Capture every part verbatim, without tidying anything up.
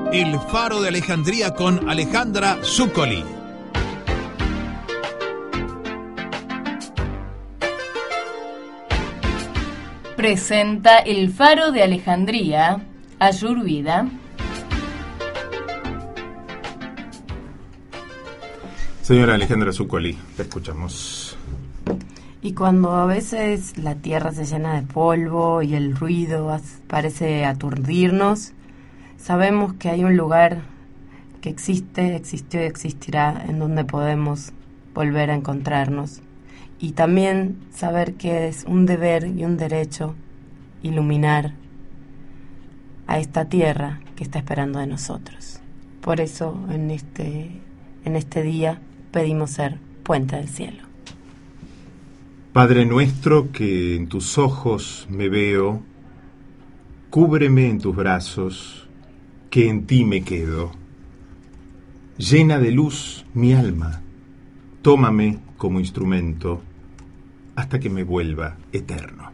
El Faro de Alejandría con Alejandra Zuccoli. Presenta El Faro de Alejandría, Ayurveda. Señora Alejandra Zuccoli, te escuchamos. Y cuando a veces la tierra se llena de polvo y el ruido parece aturdirnos, sabemos que hay un lugar que existe, existió y existirá en donde podemos volver a encontrarnos. Y también saber que es un deber y un derecho iluminar a esta tierra que está esperando de nosotros. Por eso en este, en este día pedimos ser puente del cielo. Padre nuestro que en tus ojos me veo, cúbreme en tus brazos, que en ti me quedo. Llena de luz mi alma, tómame como instrumento hasta que me vuelva eterno.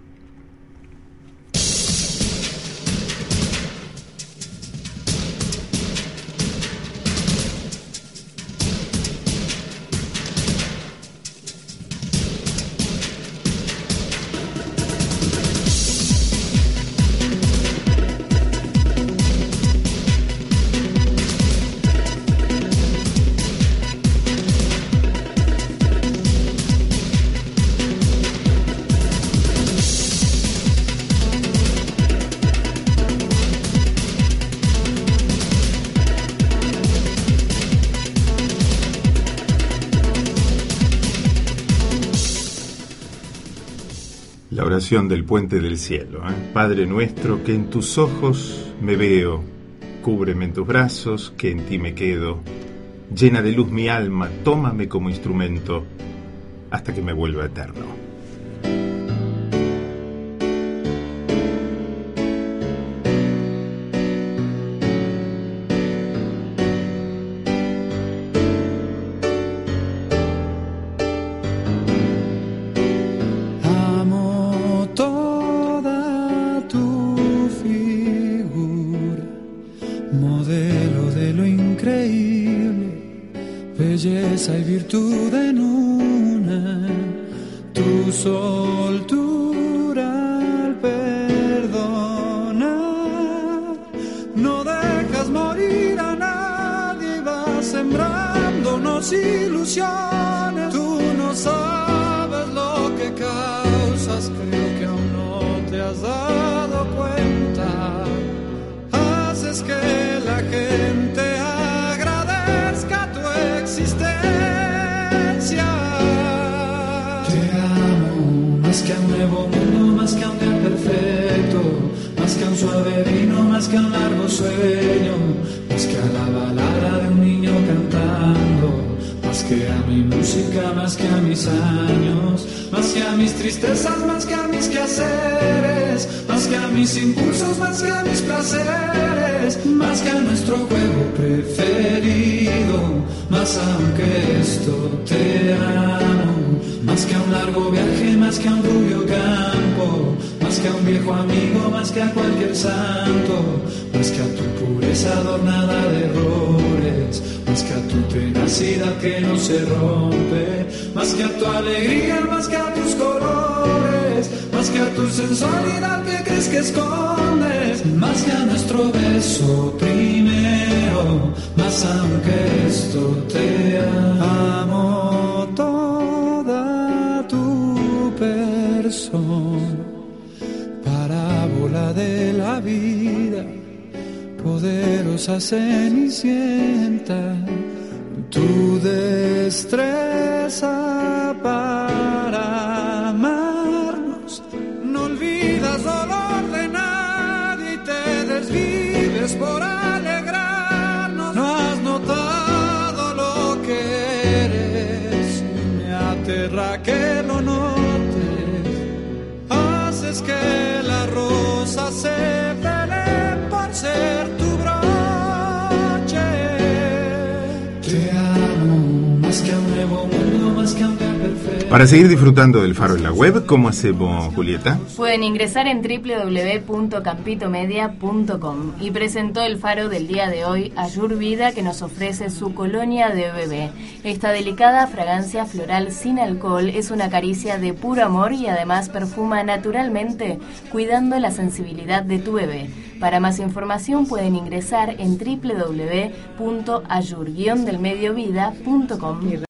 La oración del puente del cielo, ¿eh? Padre nuestro, que en tus ojos me veo, cúbreme en tus brazos, que en ti me quedo. Llena de luz mi alma, tómame como instrumento, hasta que me vuelva eterno. Belleza y virtud en una, tu soltura al perdonar. No dejas morir a nadie, vas sembrándonos ilusiones. Tú no sabes lo que causas, creo que aún no te has dado cuenta. Haces que la gente existencia. Te amo más que a un nuevo mundo, más que a un día perfecto, más que a un suave vino, más que a un largo sueño, más que a la balada de un niño cantando, más que a mi música, más que a mis años, más que a mis tristezas, más que a mis quehaceres, más que a mis impulsos, más que a mis placeres, más que a nuestro juego preferido, más aunque esto te amo, más que a un largo viaje, más que a un rubio campo, más que a un viejo amigo, más que a cualquier santo, más que a tu pureza adornada de errores, más que a tu tenacidad que no se rompe, más que a tu alegría, más que a tus colores, más que a tu sensualidad que crees que escondes, más que a nuestro beso primero, más aunque esto te amo, toda tu persona, parábola de la vida, poderosa cenicienta, tu destreza para amarnos, no olvidas dolor de nadie y te desvives por alegrarnos. No has notado lo que eres, me aterra que lo notes, haces que la rosa se pelee por ser tu broche. Te amo más que a un nuevo mundo, más que a un día perfecto, Para seguir disfrutando del Faro en la web, ¿cómo hacemos, Julieta? Pueden ingresar en doble u doble u doble u punto campito media punto com y presentó el Faro del día de hoy Ayurveda, que nos ofrece su colonia de bebé. Esta delicada fragancia floral sin alcohol es una caricia de puro amor y además perfuma naturalmente, cuidando la sensibilidad de tu bebé. Para más información pueden ingresar en doble u doble u doble u punto ayur guion del medio vida punto com.